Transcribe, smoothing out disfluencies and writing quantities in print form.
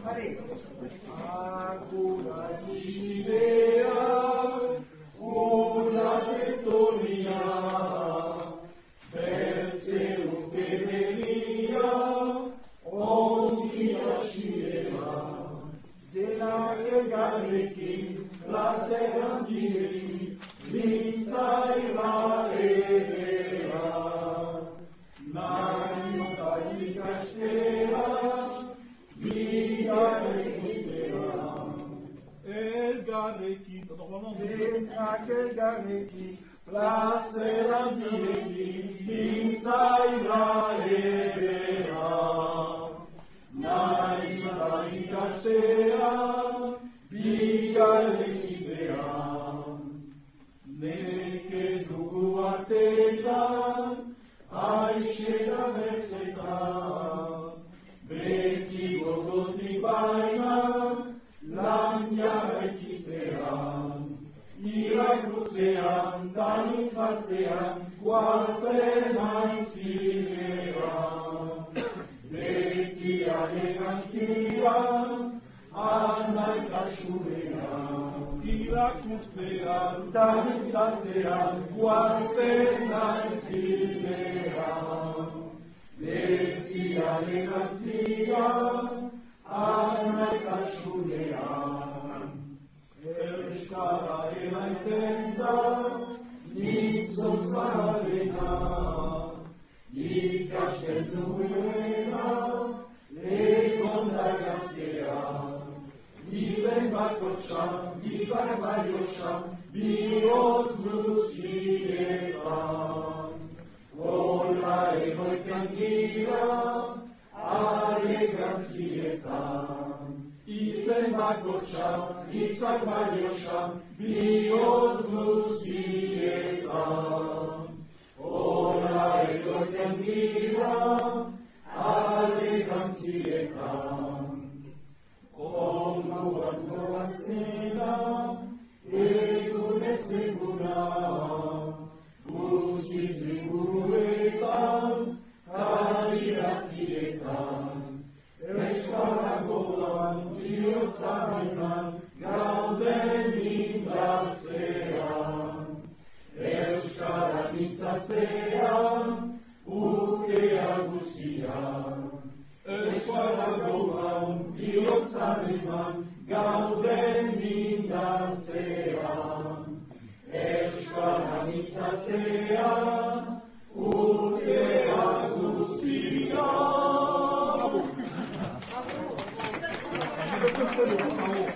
Ancora l'idea, una pettonia, verso lo che venia, ogni ascireva, della che garecchi, la sera di l'insaira era, naita di castera, via l'idea. El gareki, aquel gareki, la sera di l'insaira era, naita di castera, via l'idea. Neke dugu atetan, aisheta bezetan, beti gogotik baina, lamia ekitzean, irakurtzean, dantzatzean, guazen aintzinean. Beti alegantzian, anaitasunean, irakurtzean, dantzatzean, guazen aintzinean. Beti alegantzian, anaitasunean. Euskara emaiten da, nintzon zaharrena, ikasten duena, egon da gaztea. Izen bakotxan, izan baiosan, bihotz guzietan. Ola egoiten gira, alegantzietan. Izen bakotxan, izan baiosan, bihotz guzietan. Ola egoiten gira, alegantzietan. Onduan goazena, egun ez eguna, guztiz liburuetan, kariratietan, euskaragoan, bihotzarenan, gauden indartzean, euskara mintzatzean, ukea guztian. Euskaragoan, bihotzarenan, gauden indartzean, euskara mintzatzean, ukea guztian.